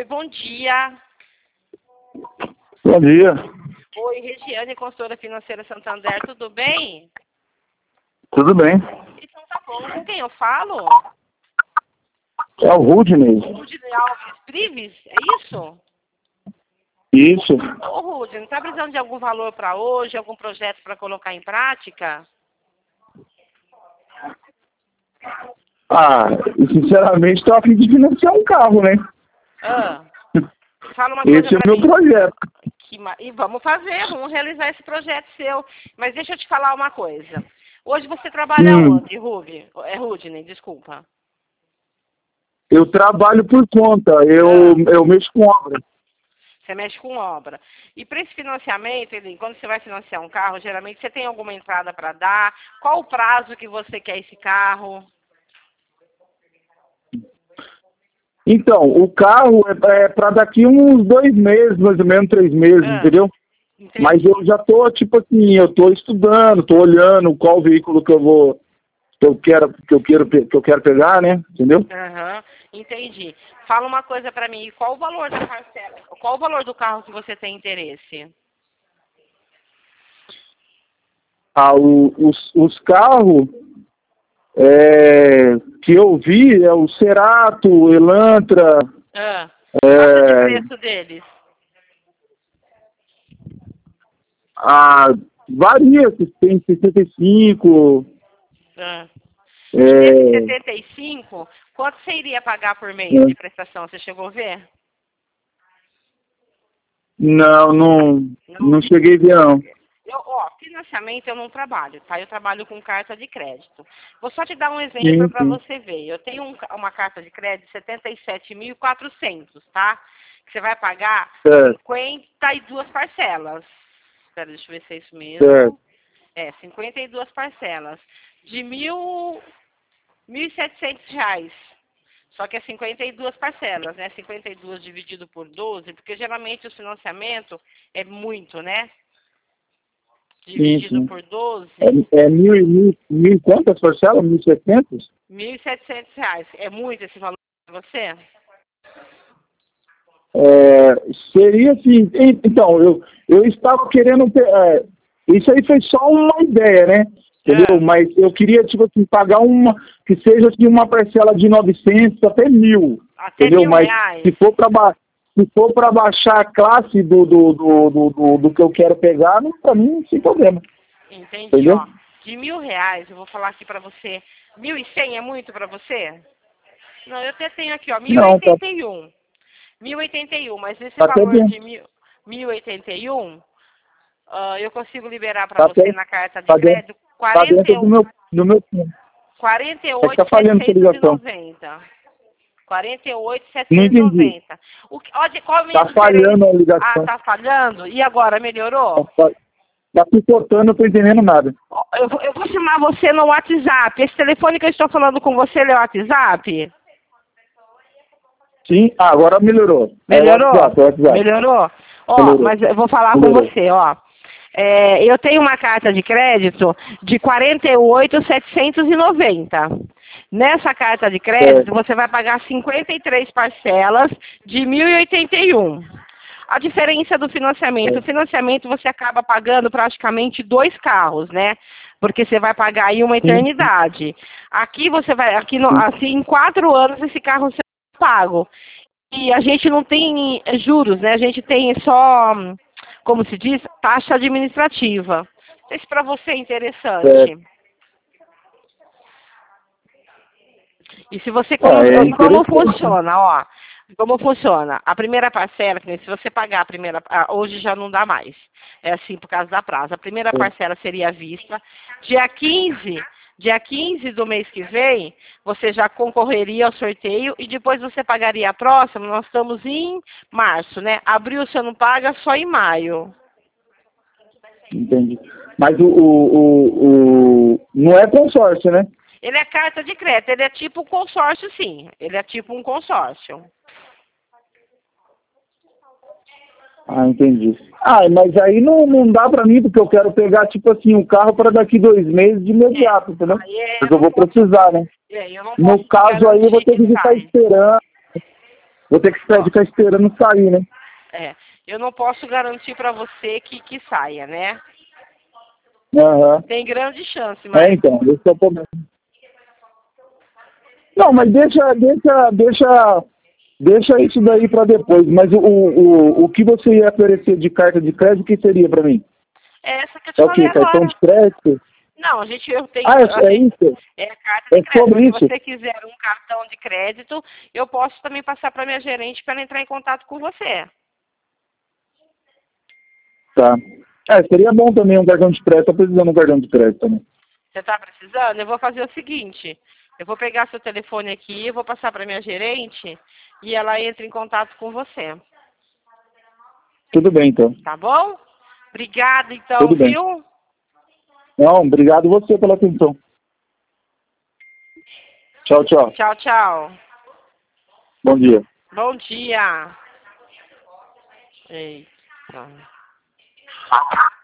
Oi, bom dia. Bom dia. Oi, Regiane, consultora financeira Santander, tudo bem? Tudo bem? Então tá bom. Com quem eu falo? É o Rudney. Rudney Alves Prives, é isso? Isso. Ô, Rudney, tá precisando de algum valor para hoje, algum projeto para colocar em prática? Ah, sinceramente, estou a fim de financiar um carro, né? Ah, fala uma coisa Esse é o para meu mim. projeto. E vamos fazer, vamos realizar esse projeto seu. Mas deixa eu te falar uma coisa. Hoje você trabalha onde, Rudney, desculpa. Eu trabalho por conta, eu mexo com obra. Você mexe com obra. E para esse financiamento, quando você vai financiar um carro, geralmente você tem alguma entrada para dar? Qual o prazo que você quer esse carro? Então, o carro é para daqui uns 2 meses, mais ou menos 3 meses, entendeu? Entendi. Mas eu já tô, tipo assim, eu tô estudando, tô olhando qual veículo que eu quero pegar, né? Entendeu? Aham, entendi. Fala uma coisa para mim, qual o valor da parcela? Qual o valor do carro que você tem interesse? Ah, os carros que eu vi é o Cerato, o Elantra. Qual é o preço deles? Varia, se tem 65. E desses 75, quanto você iria pagar por mês de prestação? Você chegou a ver? Não cheguei a ver, não. Financiamento eu não trabalho, tá? Eu trabalho com carta de crédito. Vou só te dar um exemplo para você ver. Eu tenho uma carta de crédito de 77.400, tá? Que você vai pagar 52 parcelas. Espera, deixa eu ver se é isso mesmo. 52 parcelas. De R$ 1.700. Só que é 52 parcelas, né? 52 dividido por 12, porque geralmente o financiamento é muito, né? Dividido por 12. Mil quantas parcelas? 1.700? R$ 1.700. É muito esse valor para você? Seria assim. Então, eu estava querendo. Isso aí foi só uma ideia, né? Entendeu? Mas eu queria, tipo assim, pagar que seja assim, uma parcela de 900 até 1.000. Até entendeu? Mas R$ 1.000. se for para baixar a classe do que eu quero pegar, para mim, sem problema. Entendi, entendeu? Ó. De R$ 1.000, eu vou falar aqui para você. 1.100 é muito para você? Não, eu até tenho aqui, ó, 1.081. 1.081, mas esse valor de 1.081, eu consigo liberar para você na carta de crédito Tá dentro do meu tempo. 48.790. 48.790. Qual a minha Tá falhando a ligação. tá falhando? E agora, melhorou? Tá picotando, não tô entendendo nada. Eu vou chamar você no WhatsApp. Esse telefone que eu estou falando com você, ele é o WhatsApp? Sim, agora melhorou. Melhorou? WhatsApp. Melhorou? Melhorou. Mas eu vou falar com você, ó. Eu tenho uma carta de crédito de 48.790. Nessa carta de crédito, você vai pagar 53 parcelas de 1.081. A diferença do financiamento, o financiamento você acaba pagando praticamente 2 carros, né? Porque você vai pagar aí uma eternidade. Aqui você vai, assim, em 4 anos esse carro será pago. E a gente não tem juros, né? A gente tem só, como se diz, taxa administrativa. Não sei se para você é interessante. E se você como funciona, ó? Como funciona? A primeira parcela, se você pagar a primeira, hoje já não dá mais. É assim por causa da prazo. A primeira parcela seria à vista. Dia 15 do mês que vem, você já concorreria ao sorteio e depois você pagaria a próxima. Nós estamos em março, né? Abril você não paga, só em maio. Entendi. Mas não é consórcio, né? Ele é carta de crédito, ele é tipo um consórcio, sim. Ele é tipo um consórcio. Entendi. Mas aí não dá pra mim, porque eu quero pegar, tipo assim, um carro para daqui 2 meses de imediato, entendeu? Porque eu vou precisar, né? No caso aí, eu vou ter que ficar esperando. vou ter que ficar esperando sair, né? Eu não posso garantir para você que saia, né? Aham. Tem grande chance, mas... Então, esse é o problema. Não, mas deixa isso daí para depois. Mas o que você ia oferecer de carta de crédito, o que seria para mim? É essa que eu te É o falei quê? Cartão agora. de crédito? Não, eu tenho... É isso? É a carta de É crédito. sobre Mas isso? se você quiser um cartão de crédito, eu posso também passar para minha gerente para ela entrar em contato com você. Tá. Seria bom também um cartão de crédito. Tô precisando de um cartão de crédito também. Você está precisando? Eu vou fazer o seguinte. Eu vou pegar seu telefone aqui, eu vou passar para minha gerente e ela entra em contato com você. Tudo bem, então. Tá bom? Obrigada, então, Tudo bem. viu? Não, obrigado você pela atenção. Tchau, tchau. Tchau, tchau. Bom dia. Bom dia. Eita.